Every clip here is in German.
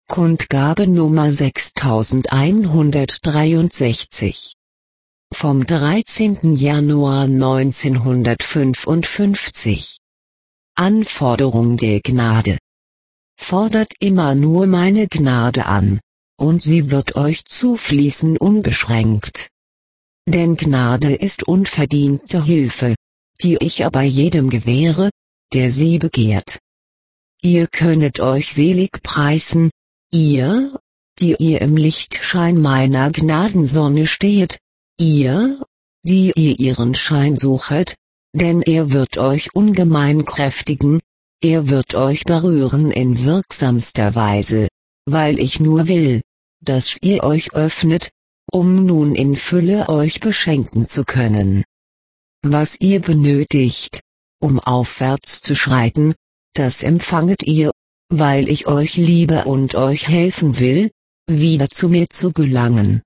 Kundgabe Nummer 6163. Vom 13. Januar 1955. Anforderung der Gnade. Fordert immer nur meine Gnade an, und sie wird euch zufließen unbeschränkt. Denn Gnade ist unverdiente Hilfe, die ich aber jedem gewähre, der sie begehrt. Ihr könnet euch selig preisen, ihr, die ihr im Lichtschein meiner Gnadensonne steht, ihr, die ihr ihren Schein suchet, denn er wird euch ungemein kräftigen, er wird euch berühren in wirksamster Weise, weil ich nur will, dass ihr euch öffnet, um nun in Fülle euch beschenken zu können. Was ihr benötigt, um aufwärts zu schreiten, das empfanget ihr, weil ich euch liebe und euch helfen will, wieder zu mir zu gelangen.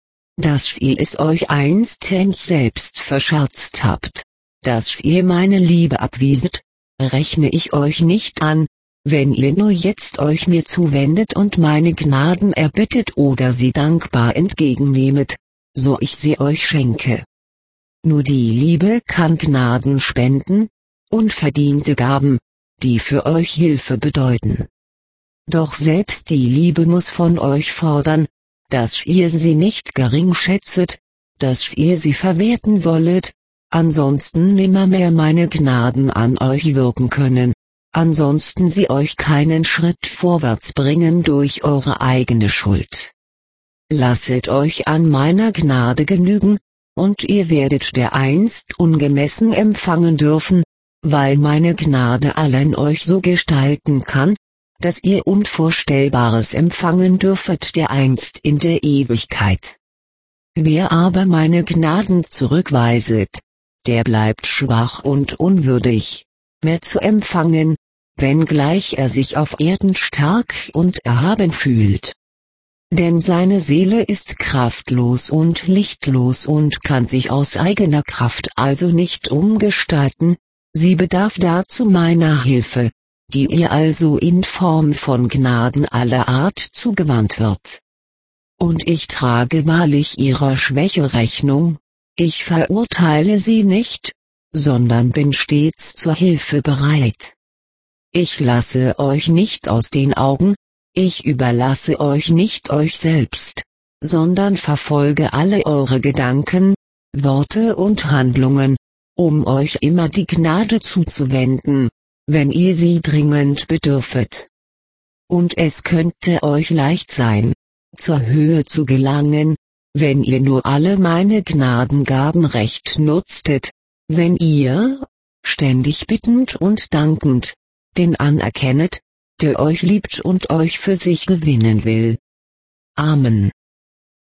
Dass ihr es euch einstens selbst verscherzt habt, dass ihr meine Liebe abwieset, rechne ich euch nicht an, wenn ihr nur jetzt euch mir zuwendet und meine Gnaden erbittet oder sie dankbar entgegennehmet, so ich sie euch schenke. Nur die Liebe kann Gnaden spenden, unverdiente Gaben, die für euch Hilfe bedeuten. Doch selbst die Liebe muss von euch fordern, dass ihr sie nicht gering schätzet, dass ihr sie verwerten wollet, ansonsten nimmermehr meine Gnaden an euch wirken können, ansonsten sie euch keinen Schritt vorwärts bringen durch eure eigene Schuld. Lasset euch an meiner Gnade genügen, und ihr werdet dereinst ungemessen empfangen dürfen, weil meine Gnade allein euch so gestalten kann, dass ihr Unvorstellbares empfangen dürfet dereinst in der Ewigkeit. Wer aber meine Gnaden zurückweiset, der bleibt schwach und unwürdig, mehr zu empfangen, wenngleich er sich auf Erden stark und erhaben fühlt. Denn seine Seele ist kraftlos und lichtlos und kann sich aus eigener Kraft also nicht umgestalten, sie bedarf dazu meiner Hilfe, die ihr also in Form von Gnaden aller Art zugewandt wird. Und ich trage wahrlich ihrer Schwäche Rechnung, ich verurteile sie nicht, sondern bin stets zur Hilfe bereit. Ich lasse euch nicht aus den Augen, ich überlasse euch nicht euch selbst, sondern verfolge alle eure Gedanken, Worte und Handlungen, um euch immer die Gnade zuzuwenden, wenn ihr sie dringend bedürfet. Und es könnte euch leicht sein, zur Höhe zu gelangen, wenn ihr nur alle meine Gnadengaben recht nutztet, wenn ihr, ständig bittend und dankend, den anerkennet, der euch liebt und euch für sich gewinnen will. Amen.